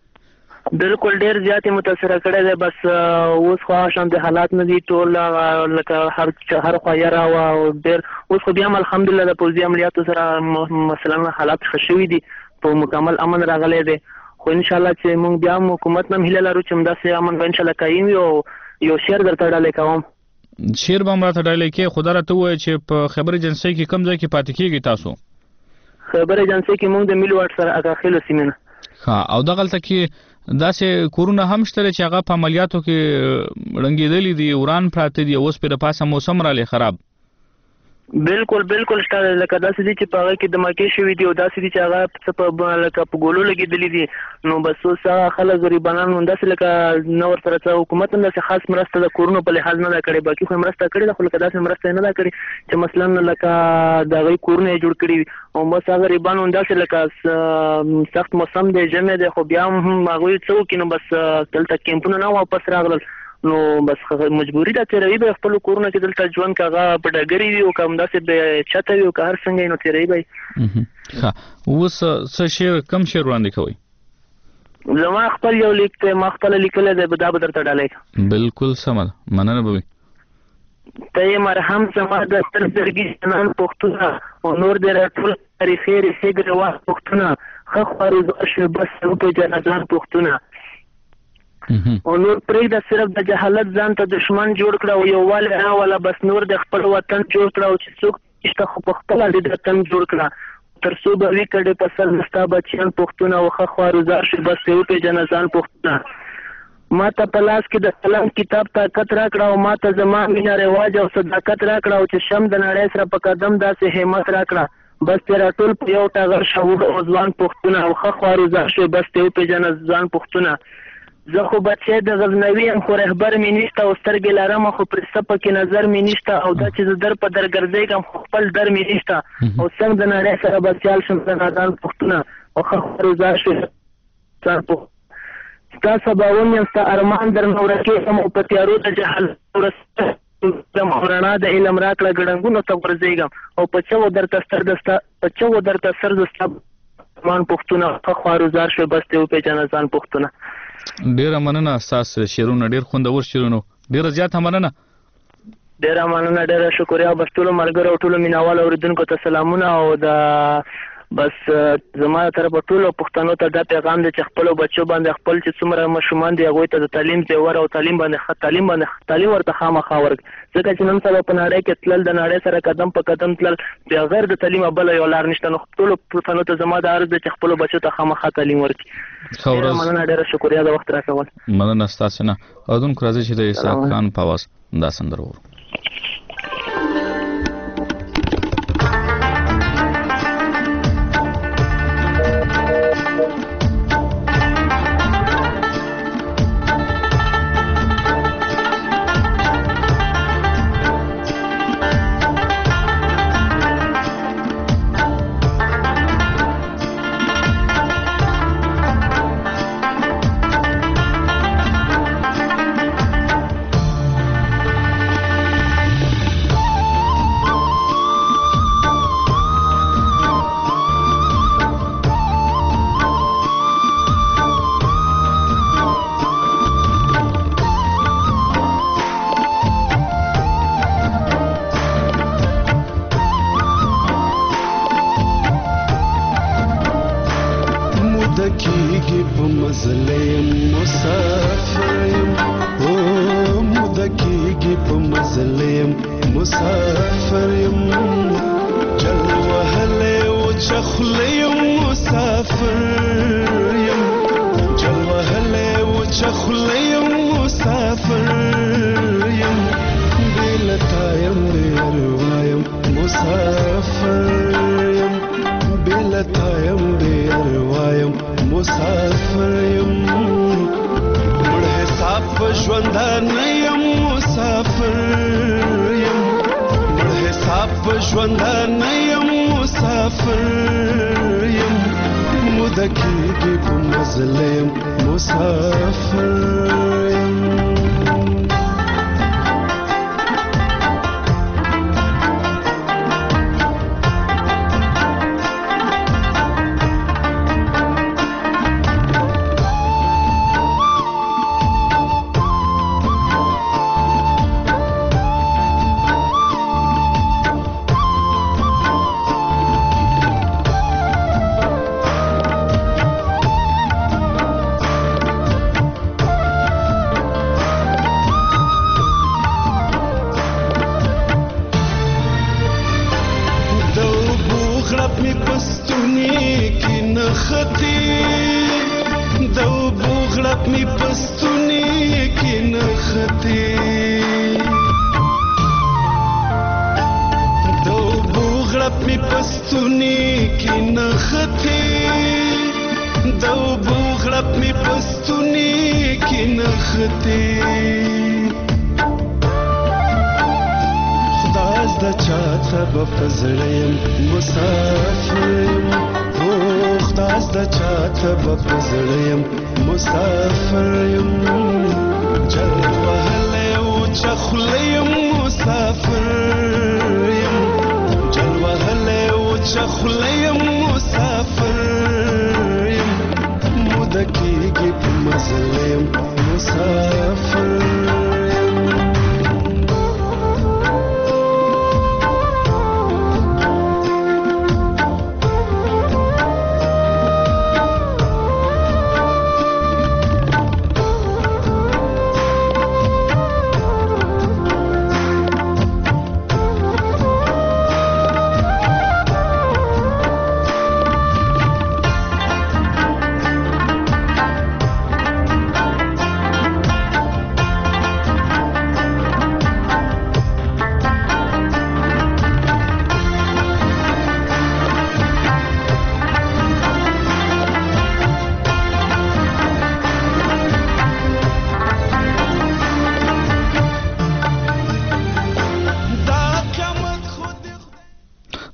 بالکل ډیر زیات متاثره کړی دی، بس اوس خو هغه شانتې حالات نه دي، ټول لکه هر هر خوا یره وه او ډېر اوس خو بیا هم الحمدلله د پوځي عملیاتو سره مثلا حالات ښه شوي دي، په مکمل امن راغلی دی. خو انشاءالله چې موږ بیا هم حکومت نه هم هیله لرو چې همداسې امن به انشاءالله قایم وي. او یو شعر درته ډالۍ کوم. شعر به هم راته ډالۍ کې. خو دا راته ووایه چې په خبر ایجنسۍ کې کوم ځای کې پاتې کېږئ تاسو؟ خبر ایجنسۍ کې موږ د ملي واټ سره اکاخیلو سیمې نه. ښه. او دغلته کې داسې کورونه هم شته چې هغه په عملیاتو کې ړنګېدلي دي، وران پراته دي، اوس پرې د پاسه موسم رالی خراب؟ بالکل بالکل شته، لکه داسې دي چې په هغه کې دمکې شوي دي او داسې دي چې هغه څه په لکه په ګولو لګېدلي دي. نو بس اوس هغه خلک غریبانان همداسې لکه نه ورسره څه حکومت هم داسې خاص مرسته د کورونو په لحاظ نه ده کړې، باقي خو یې مرسته کړې ده، خو لکه داسې مرسته یې نه ده کړې چې مثلا لکه د هغوی کورونه یې جوړ کړي وي. او بس هغه غریبان همداسې لکه سخت موسم دی، ژمی دی، خو بیا هم هغوی څه وکړي نو بس دلته کیمپونه نه واپس راغلل، نو بس مجبوري ده تېروي به خپلو کورونو کې دلته ژوند که هغه په ډګرې وي او که همداسې به چته وي او که هر څنګه وي نو تېروي به یې. ښه. اوس څه شعر کوم شعر وړاندې کوئ؟ زما خپل یو لیک دی، ما خپله لیکلی دی، دا به درته ډالۍ کړم. بالکل سمه ده، مننه به وي. ته یې مرهم زما د ستر زړګي جنان پوښتونه او نور دې راټول تاریخي ریښې ګرېوان پوښتونه ښه خوارزور شوې بس وپېژنه ځان پوښتونه او نور پرېږده صرف د جهالت ځان ته دشمن جوړ کړه او یووالی راوله بس نور د خپل وطن جوړ کړه او چې څوک نشته خو په خپله دې د تن جوړ کړه تر څو به وي کډې په سر نستا بچیان پښتونه وښه خوارزار شي بس یې وپېژنه ځان پښتونه ما ته په لاس کې د قلم کتاب طاقت راکړه او ما ته زما مینه رواج او صداقت راکړه او چې شم د نړۍ سره په قدم داسې همت راکړه بس تیرا ټول په یو ټغر شعور او ځوان پښتونه وښه خوارزار شي بس یې وپېژنه ځان پښتونه زه خو بچی د غزنوي یم خو رهبر مې نشته او سترګې لرم خو پر څه پکې نظر مې نشته او دا چې زه در په در ګرځېږم خو خپل در مې نشته او څنګه د نړۍ سره به سیال شم د نادان پښتونه او ښه خوارزار شي ستا سباوون یم ستا ارمان درنه ورکېږم او په تیارو د جهالت ورسېږم او رڼا د علم راکړه ګړنګونو ته ورځېږم او په چغو درته ستر د ستا په چغو درته سر د ستا ارمان پښتونه ښه خوارزار شي بس دې وپېژنه ځان پښتونه ډیره مننه ستاسو شعرونه ډیر خوندور شعرونه ډیره زیاته مننه ډیره مننه ډیره شکریا بس ټولو ملګرو او ټولو مینوالو اورېدونکو ته سلامونه او د بس زما له طرفه ټولو پښتنو ته دا پیغام دی چې خپلو بچو باندې خپل چې څومره ماشومان دي هغوی ته د تعلیم زیور او تعلیم باندې ښه تعلیم باندې تعلیم ورته خامخا ورکړي ځکه چې نن سبا په نړۍ کې تلل د نړۍ سره قدم په قدم تلل بغیر د تعلیمه بله یو لار نشته نو ټولو پښتنو ته زما د عرض دی چې خپلو بچو ته خامخا تعلیم ورکړي ډېره مننه ډېره شکریا د وخت راکول مننه ستاسو نه اودونکو راځئ چې د اسحاق خان په اواز دا سندره وورو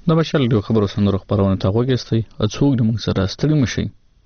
د بشل ډیو خبرو سندرو خبرونه ته وګورئ او څوک د موږ سره ستړي مشي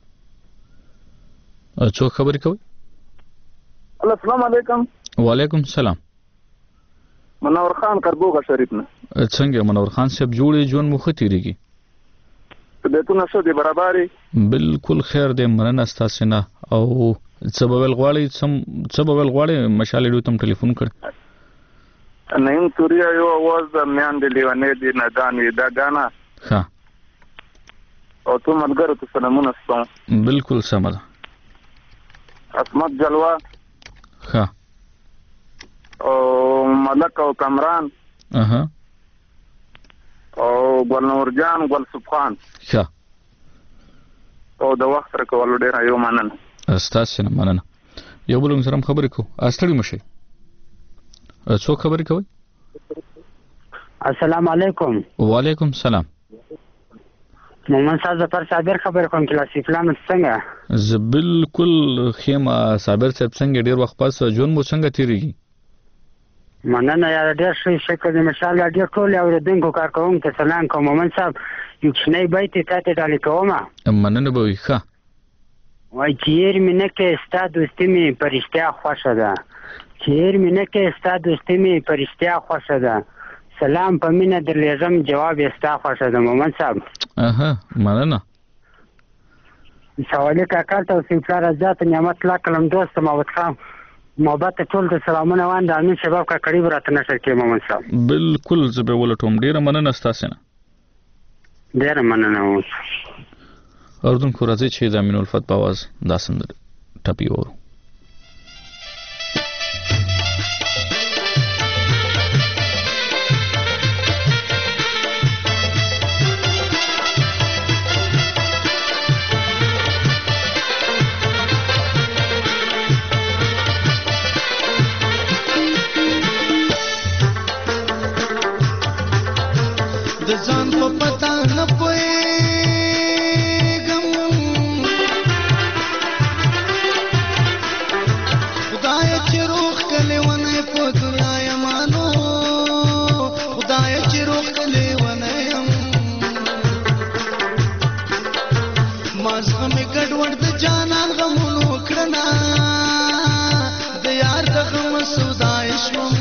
او څوک خبرې کوي. السلام علیکم. وعلیکم السلام. منور خان کربوغه شریف نه. څنګه منور خان صاحب جوړې ژوند مخ تیریږي؟ طبیعتونه څه دي برابرې؟ بالکل خیر دې مننه ستاسو نه. او څه به ول غواړي څه به ول غواړي مشالې دوی تم ټلیفون کړ. نیم سوریا یو आवाज د میان دی لیوانې دی نه دانې دا غانا ها او ته ملګرو ته سلامونه ستاسو. بالکل سم ده. اسمت جلوا ها او ملک او کمران اها او ګل نور جان ګل سبحان ها او د وخت راکول ډیر یو مننه. استاسو نه مننه. یو بل سره خبرې کو استړي مشي. څو خبرې کوي؟ السلام علیکم. وعلیکم السلام. محمد صاحب پر صابر خبر کوم کلاسیک لام څنګه؟ ز بالکل خیمه صابر صاحب څنګه ډیر وخت پس جون مو څنګه تیریږي؟ مننه یار ډیر ښه شکر دې مشال ډیر ټول اوریدونکو کارکوم ته سلام کوم. محمد صاحب یو شنه بیت ته ته ډالې کوم. مننه به وي. ښه وای چیر مینه کې استاد دوستي می پرشتیا خوښه ده. چیر مینه کې استاد دوستي می پرشتیا خوښه ده. سلام په مینه درلېږم جواب یې ستا خوښه ده. محمد صاحب اها مننه. سوالي کاکا ته سیفلار ذات نعمت الله کلم دوست محمد خان محبت ټول ته سلامونه وان د امین شباب کا قریب راته نشر کې. محمد صاحب بالکل زبې ولټوم. ډیره مننه ستاسو نه. ډیره مننه. اردن کو راځي چې د امین الفت په आवाज دا سندره ټپي ورو. ځان په پتا نه پوهېږم خدای چې روغ کلی ونه په دنیا یمانو خدای چې روغ کلی ونه یم ما زغمې ګډوډ د جانان غمونو کړنه د یار د غم سودای شوم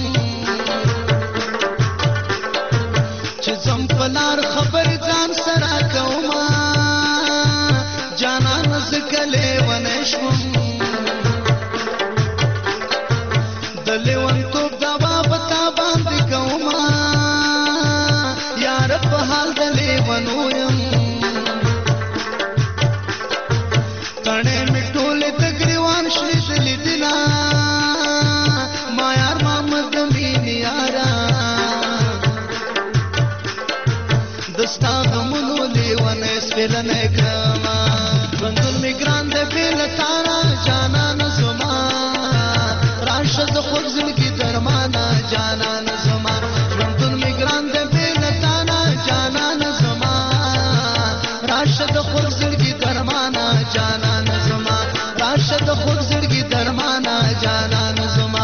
پلار خبر ځان سره کوما جانان زکله ونشم دلې ون تو دوا پتا باندې کوما یار په حال دلې ونویم تڼې میټولې تګریوان شې دلې دلا ما یار محمد مين یارا دستا غمونو لیوانه سپیلنه کرما بندون میگران ده بیل تارا جانان زما راشد خود زنگی درمانا جانان زما بندون میگران ده بیل تارا جانان زما راشد خود زنگی درمانا جانان زما راشد خود زنگی درمانا جانان زما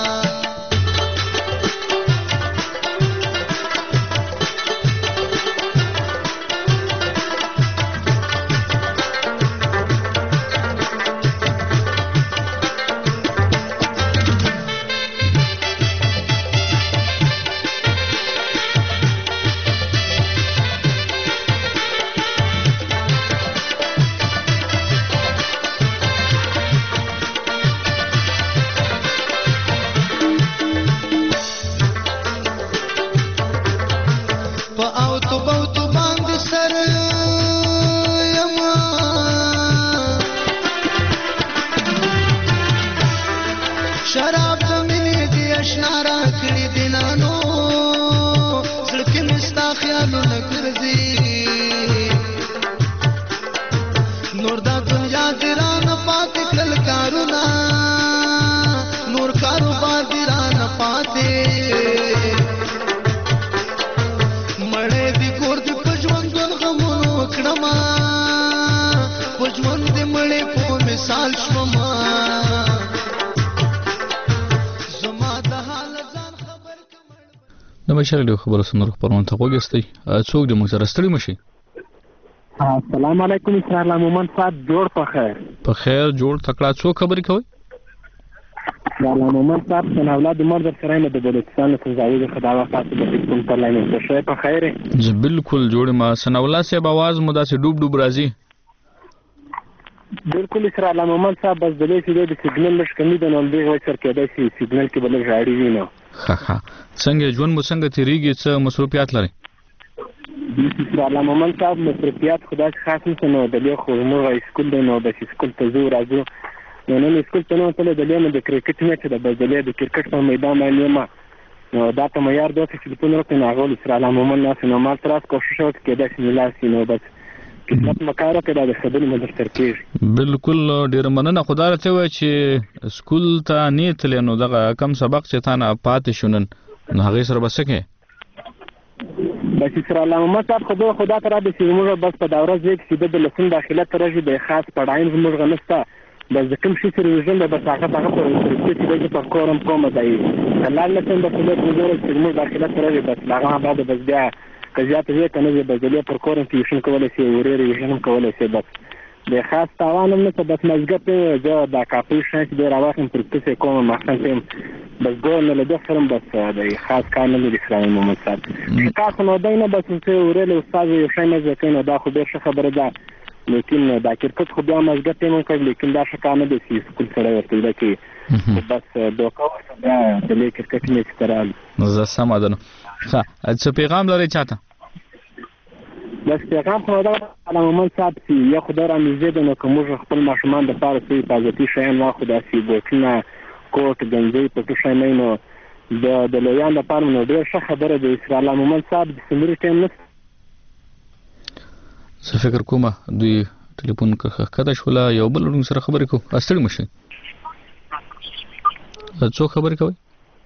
شراب زمینی دی اشنا را کړی دینانو زړه می ستا خیالونه ګرځي نور دا دنیا درانه پاتې کل کارونه نور کاروبار درانه پاتې مړې دی کور دی پجوندون غمونو کړما پجوند دی مړې په مثال شوما د د بشر له خبرو سره خبرونه ته وګستئ څوک د موږ سره ستړي مشي. السلام علیکم اسرار مومن صاحب جوړ په خیر په خیر جوړ تکړه څوک خبرې کوي؟ اسرار مومن صاحب څنګه اولاد مر در سره نه د بلوچستان څخه زاویه خدای خاصه د کوم پر لاینه څه شي په خیر جی بالکل جوړ ما سنولا صاحب आवाज مو داسې ډوب ډوب راځي. بالکل اسرار مومن صاحب بس د دې د سیګنل لږ کمی د نن دی وای سر کېدای شي سیګنل کې بل ژاړي وینو. ها ها څنګه ژوند مو څنګه تیریږي څه مصروفیات لري؟ اسرار مومن صاحب مصروفیات خدای خاص نه د دې خو موږ اسکول دی نو د اسکول ته زو راځو نو نن اسکول ته نو ته د دې د کرکټ میچ د بزلې د کرکټ په میدان باندې ما نو دا ته معیار دوه چې په نور ته نه غول اسرار مومن ناس نو مال تراس کوشش وکړ کې د سیملاسي نو بس کله مکارو کې د خبرې مدر تر کېږي. بالکل ډیر مننه خدای ته وای چې اسکول ته نیت لنو دغه کم سبق چې تا نه پاتې شونن نو هغه سره بسکه بس اسرار مومن صاحب خدای خدا ته را دي چې موږ بس په داوره ځای کې د لسن داخله ترجه د خاص پړاین موږ غنستا بس د کوم شي سره وژن د بساقه هغه په پرسپکټیو کې په کورم کومه دی کله لته د خپل وزارت چې موږ داخله ترجه بس هغه بعد بس بیا کزیات یې کنه د بزلې پر کورم کې شون کولای شي ورېری وژن کولای شي بس د خاص تاوان نه څه بس مزګه ته د دا کاپي شانس د راوخم پرسپکټیو کومه مخکې تم بس ګول نه له دفرم بس د خاص کار نه لري اسلامي مومن صاحب تاسو نو دینه بس څه ورېل استاد یو شای نه ځکه نو دا خو به خبره ده لیکن دا کرکټ خو بیا مزګه ته مونږ کړ لیکن دا څه کار نه دي چې سکول سره ورته دا کې بس دوکا بیا د لیک کرکټ میچ ترال زه سم ده نو ښه څه پیغام لري چاته؟ بس پیغام خو دا مومن صاحب چې یا خدای را نږدې ده نو که موږ خپل ماشومان دپاره څه حفاظتي شیان واخلو داسې بوټونه کوټ ګنجۍ پټو شی نه نو د د لویانو لپاره نو ډېره ښه خبره ده اسرار مومن صاحب د سمري ټایم نه زه فکر کومه دوی ټلیفون کښته شوله یو بل ورونګ سره خبرې کوو ستړي مشئ څوک خبرې کوئ؟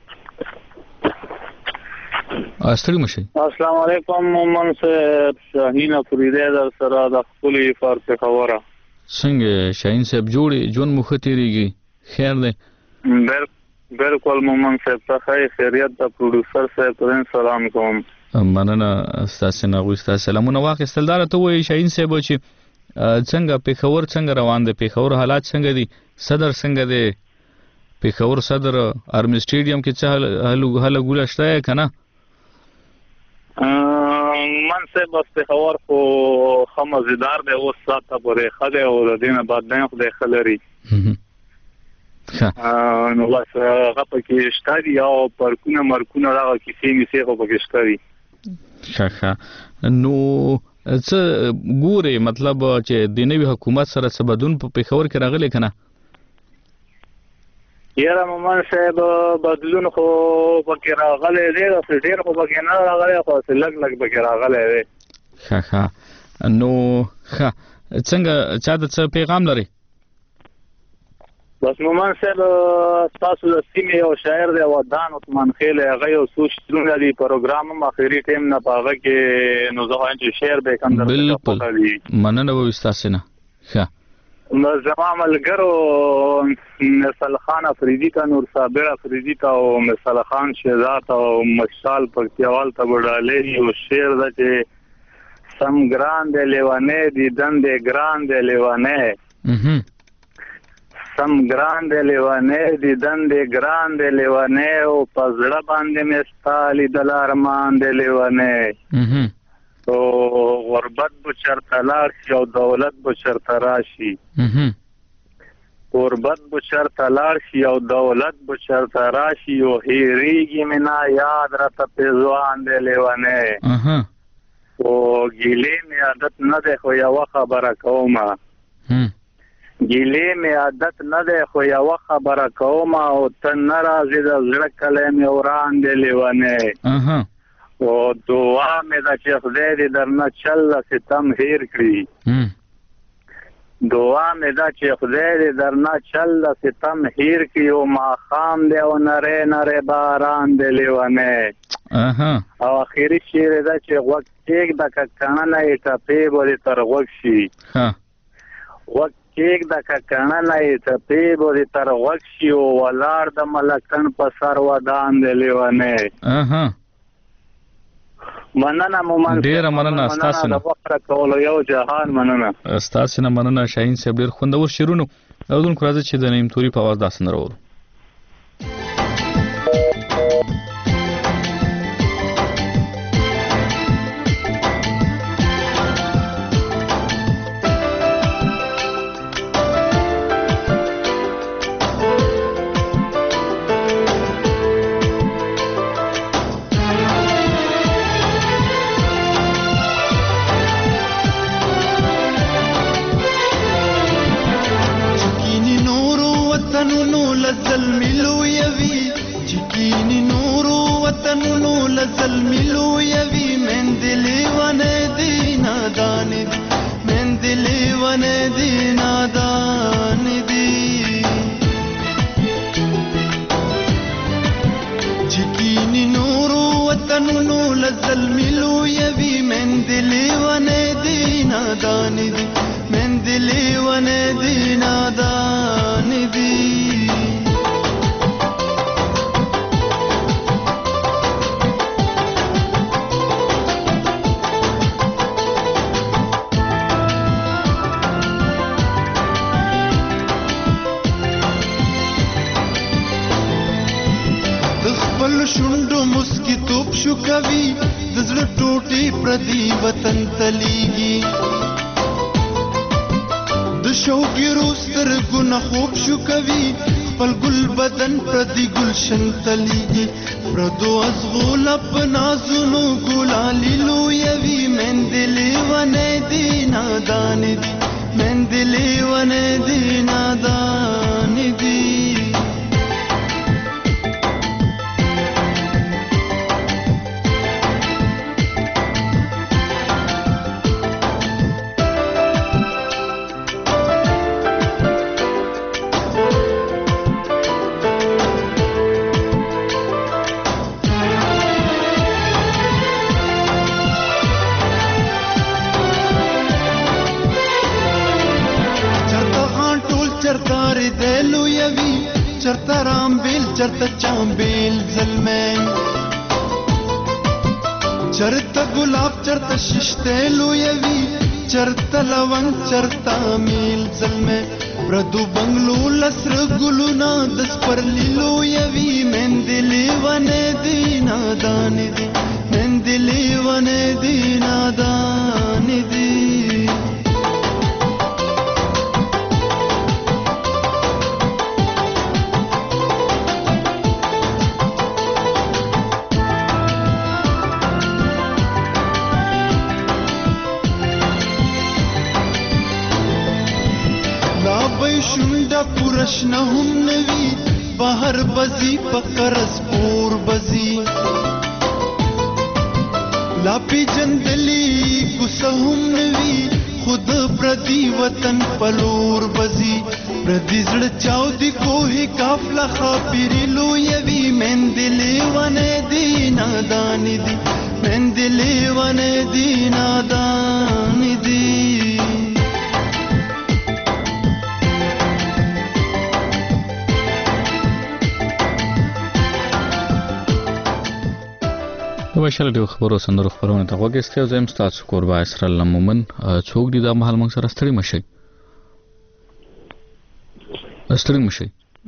ستړي مشئ. السلام علیکم مومن صاحب شاهین افریدی در سره د خپلې فار پېښوره څنګه شاهین صاحب جوړې ژوند مو ښه تېرېږي خیر دی؟ بالکل مومن صاحب ته ښه خیریت د پروډوسر صاحب ته سلام کوم. مننه ستاسو نه غوښتل سلامونه واخیستل دا ته وایي شاهین صاحب چې څنګه پېښور څنګه روان دی پېښور حالات څنګه دي صدر څنګه دی پېښور صدر آرمي سټیډیم کې څه هله ګوله شته که نه؟ من صاحب بس پېښور خو ښه مزیدار دی اوس ساعته پورې ښه دی او د دې نه بعد نه خدای ښه لري نو بس هغه پکې شته دي او پارکونه مرکونه دغه کیسې میسې خو پکې شته دي. ښه ښه نو څه ګورې مطلب چې د نوي حکومت سره څه بدلون په پېښور کې راغلی که نه؟ یاره مومن صاحب بدلون خو پکې راغلی دی داسې ډېر خو پکې نه راغلی خو داسې لږ لږ پکې راغلی دی. ښه ښه نو ښه څنګه چا د څه پیغام لري؟ بس مومن صاحب ستاسو د سیمې یو شاعر دی ودان عثمان خیل هغه یو څو شعرونه دي پروګرام هم اخري ټایم نه په هغه کې نو زه وایم چې شعر به کم درته بالکل مننه به وي ستاسې نه. ښه نو زما ملګرو مثال خان افریدي ته نور صابر افریدي ته او مثال خان شهزاد او مشال پکتیاوال ته وډالې یو شعر ده چې سم ګران دی لیوانې دي دندې ګران دی لیوانې سم ګران دی لیوانې دي دندې ګران دی لیوانې او په زړه باندې مې ستا لیدل ارمان دی لیوانې او غربت به چرته لاړ شي او دولت به چرته راشي غربت به چرته لاړ شي او دولت به چرته راشي او هېرېږي مې نه یاد راته پېزوان دی لیونی او ګیلې مې عادت نه دی خو یوه خبره کومه ګیلې مې عادت نه دی خو یوه خبره کومه او ته نه راځې د زړه کلی مې وران دی لیونی او دعا مې ده چې خدای دې درنه چل ستم هیر کړي دعا مې ده چې خدای دې درنه چل ستم هیر کړي او ماښام دی او نری نری باران دی لیونی او اخري شعر ده چې غوږ کېږده که کڼنه یې ټپې به دې تر غوږ شي غوږ کېږده که کڼنه یې ټپې به دې تر غوږ شي او ولاړ د ملکن په سر ودان دی لیونی مننه مومن ډیره مننه ستاسو نه وخت کولو یو جهان مننه ستاسو نه مننه شاهین صاحب ډیر خوندور شیرونو اودون کراځي چې د نیم توري په आवाज داسن راوړو وشل د خبرو سندرو خبرونه ته وګورئ زم تاسو قربا اسرائیل مومن څوک دي د محل موږ سره ستړي مشي ستړي مشي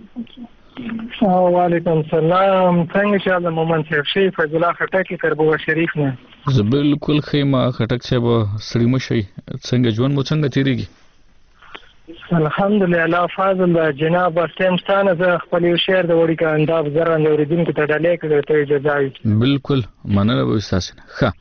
وعلیکم سلام څنګه چې د مومن صاحب شي فیض الله خټک تربو شریف نه زه بالکل خیمه خټک صاحب ستړي مشي څنګه ژوند مو څنګه تیریږي الحمدلله فاضل جناب سیمستانه ز خپل شعر د وړي کا انداز زره اوریدونکو ته ډالې کړې ته اجازه وي بالکل مننه به تاسو نه ښه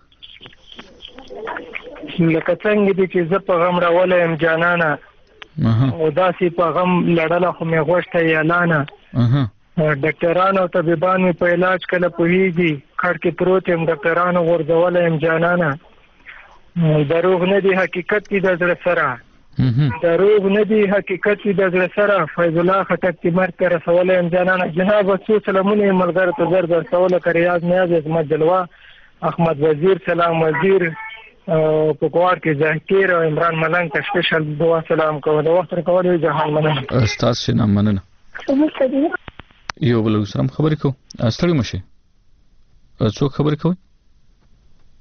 لکه څنګه دي چې زه په غم راولم جانانه او داسې په غم لړله خو مې غوښته اعلانه ډاکټرانو طبيبانو په علاج کله پوهیږي کړ کې پروت يم ډاکټرانو ورځولم جانانه دروغ نه دي حقیقت دي د زړه سره دروغ نه دي حقیقت دي د زړه سره فیض الله خټک تیمر ته رسولم جانانه جناب څو سلامونه ملګر ته زر در سوال کریاض نیاز عظمت جلوه احمد وزیر سلام وزیر په کوار کې ذکر او عمران ملنګ ته سپیشل دعا سلام کوم د وخت کول جهان مننه استاد شنه مننه یو بل سره خبرې کو ستړي مشه څو خبرې کوي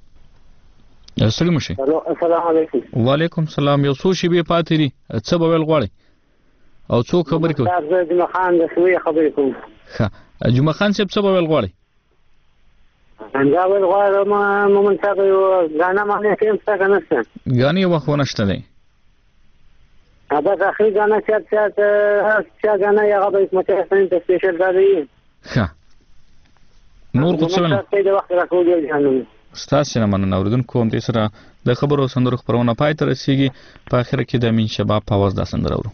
ستړي مشي. السلام علیکم. وعلیکم السلام. یو څو شی به پاتې دي څه به ویل غواړي او څو خبرې کوي؟ تاسو جمعه خان د سوي خبرې کوم. ښه جمعه خان صاحب څه به ویل غواړي؟ دا ویل غواړم مومن صاحب یو غانا باندې کوم څه کنه غاني وخت ونشته دی. ابا د اخري غانا چې چې چې غانا یې هغه به مته سن ته سپیشل دی. ښه نور څه ونه د وخت راکوږي جانو. ستاسو نه مننه اوریدونکو هم دې سره د خبرو سندرو خبرونه پای ته رسیږي. په اخر کې د امین شباب په आवाज دا سندره اورو.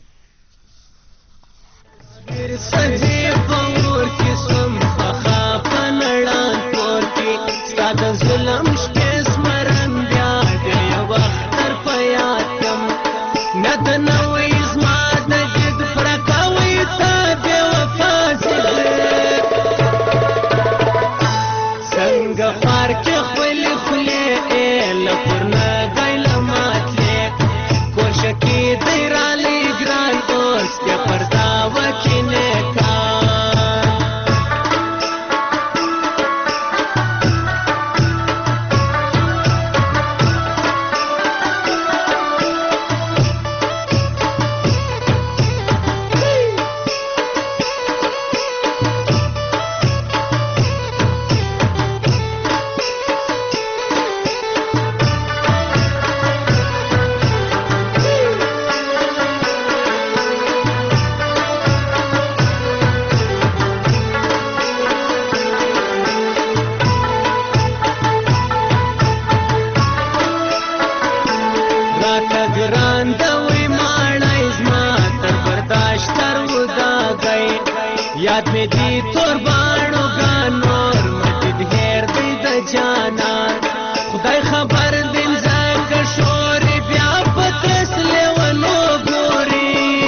یاد می دی تور باڼو ګانور مدد هیر دی د جانان خدای خبر دین زنګ شور بیا پترس لیونو ګوري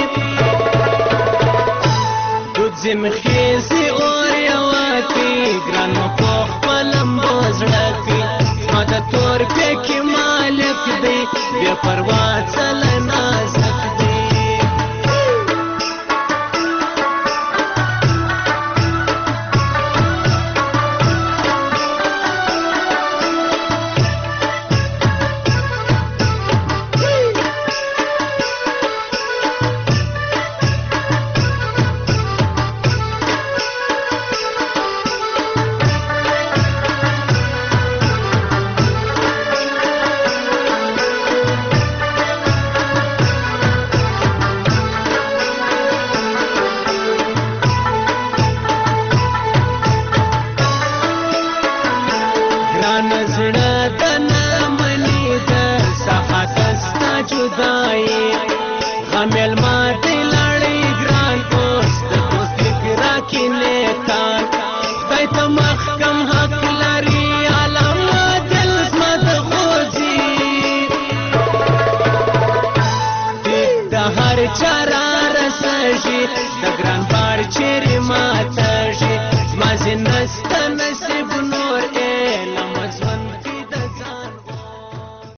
دود زم خېزي اور یواکی ګران په خپل مبزړکی ما د تور پکې